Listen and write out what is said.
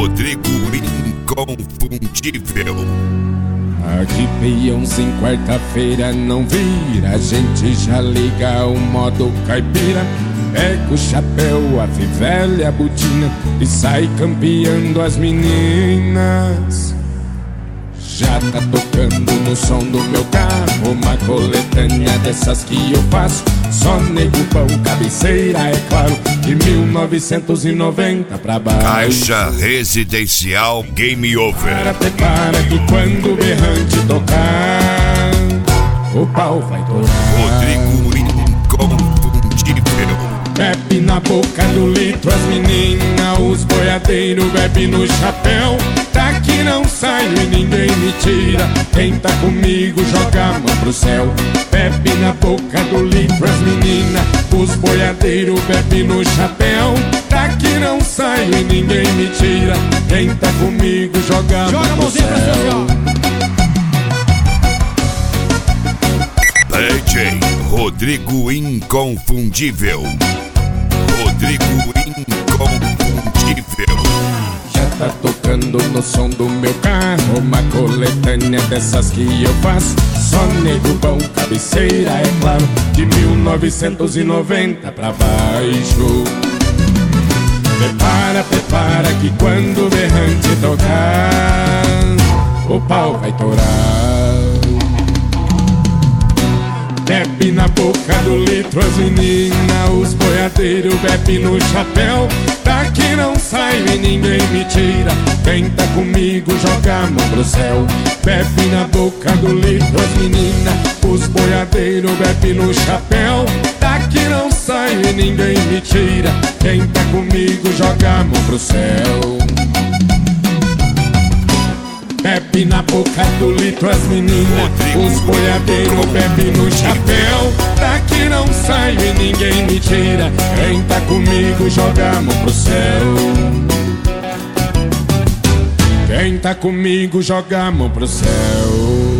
Rodrigo Inconfundível. Arrepiam-se em quarta-feira, não vira, a gente já liga o modo caipira. Pega o chapéu, a fivela e a botina e sai campeando as meninas. Já tá tocando no som do meu carro uma coletânea dessas que eu faço. Só nego pão, cabeceira, é claro, de 1990 pra baixo. Caixa Residencial Game Over. Prepara que quando o berrante tocar, o pau vai torar. Rodrigo Inconfundível. Bebe na boca do litro as meninas, os boiadeiros bebe no chapéu. Daqui não saio e ninguém me tira, quem tá comigo joga a mão pro céu. Bebe na boca do litro as meninas, os boiadeiros bebe no chapéu. Daqui não saio e ninguém me tira, quem tá comigo joga a mão pro céu. DJ Rodrigo Inconfundível. Rodrigo Inconfundível. Já tá tocando no som do meu carro uma coletânea dessas que eu faço. Só nego bom, cabeceira, é claro, de 1990 pra baixo. Prepara, prepara que quando o berrante tocar, o pau vai torar. Bebe na boca do litro as meninas, os boiadeiros bebe no chapéu. Daqui não saio e ninguém me tira, quem tá comigo joga a mão pro céu. Bebe na boca do litro as meninas, os boiadeiros bebe no chapéu. Daqui não saio e ninguém me tira, quem tá comigo joga a mão pro céu. Bebe na boca do litro as meninas, os boiadeiros bebe no chapéu. Daqui não saio e ninguém me tira, quem tá comigo joga a mão pro céu. Quem tá comigo joga a mão pro céu.